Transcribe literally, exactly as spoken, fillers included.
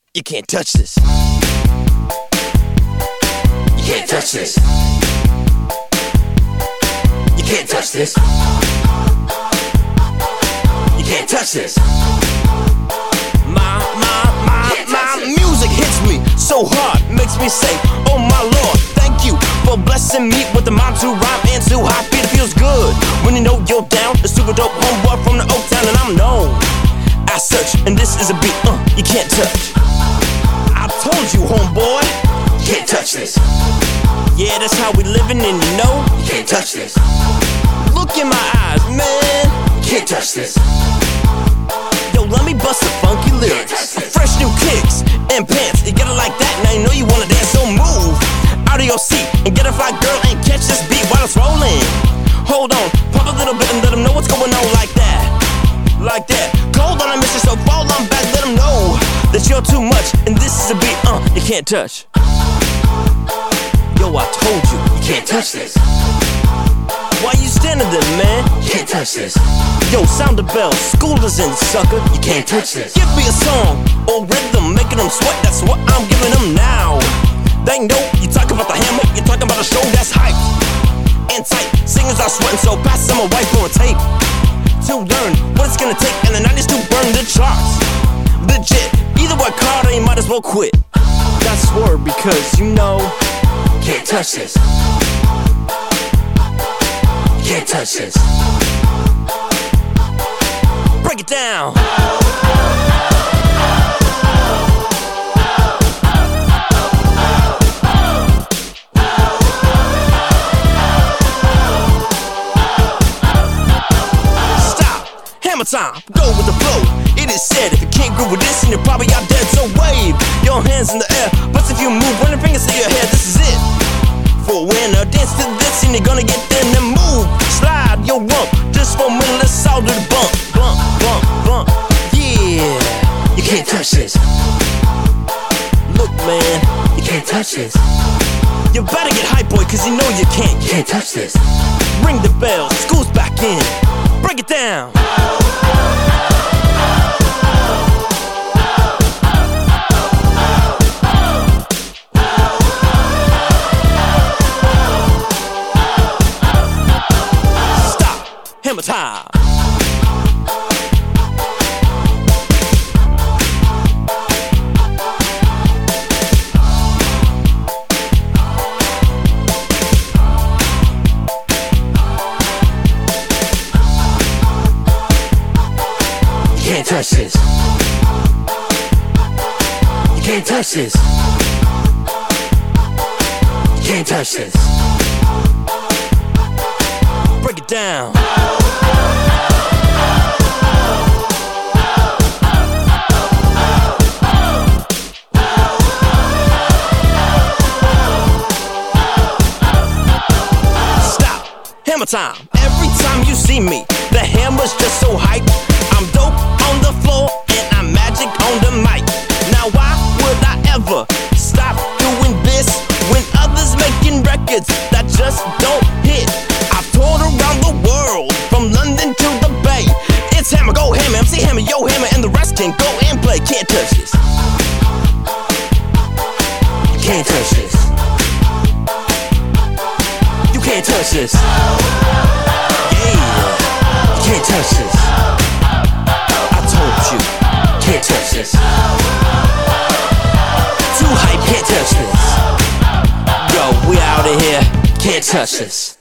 You can't touch this. You can't touch this. You can't touch this. You can't touch this. My, my, my, my music hits me so hard, makes me say, oh my Lord, thank you for blessing me with the mind to rhyme and to high beat. It feels good when you know you're down. A super dope homeboy from the Oak Town, and I'm known as such. And this is a beat, uh, you can't touch. I told you, homeboy, you can't touch this. Yeah, that's how we living, and you know, you can't touch this. Look in my eyes, man, you can't touch this. Yo, let me bust the funky lyrics, fresh new kicks and pants. You get it like that, now you know you wanna dance, so move out of your seat and get a fly girl and catch this beat while it's rolling. Hold on, pump a little bit and let them know what's going on like that. Like that, cold on a mission, so fall on back, let them know that you're too much, and this is a beat, uh, you can't touch. Yo, I told you, you can't touch this. Why you standing there, man? You can't touch this. Yo, sound the bell, school is in, sucker. You can't touch this. Give me a song or rhythm, making them sweat, that's what I'm giving them now. They know you talk about the hammer, you talking about a show that's hyped and tight. Singers are sweating, so pass them a wipe or a tape to learn what it's gonna take in the nineties to burn the charts. Legit, either work hard or you might as well quit. That's word because you know you can't touch this. You can't touch this. Break it down. Hammer time, go with the flow. It is said if you can't groove with this, then you're probably out dead. So wave your hands in the air, but if you move, run your fingers to your head. This is it for a winner. Dance to this and you're gonna get there. And then move, slide your rump just for a minute. Let's all do the bump, bump, bump, bump. Yeah, you can't touch this. Look, man, you can't touch this. You better get hype, boy, cause you know you can't. You can't touch this. Ring the bell, school's back in. Break it down. Stop. Hammer time. You can't touch this. You can't touch this. You can't touch this. Break it down. Stop. Hammer time. Every time you see me, the hammer's just so hyped. I'm dope on the floor and I'm magic on the mic. Now why would I ever stop doing this when others making records that just don't hit? I've toured around the world, from London to the Bay. It's Hammer, go Hammer, M C Hammer, yo Hammer, and the rest can go and play. Can't touch this. You can't touch this. You can't touch this. Yeah, you can't touch this. You can't touch this. Too hype, can't touch this. Yo, we out of here, can't touch this.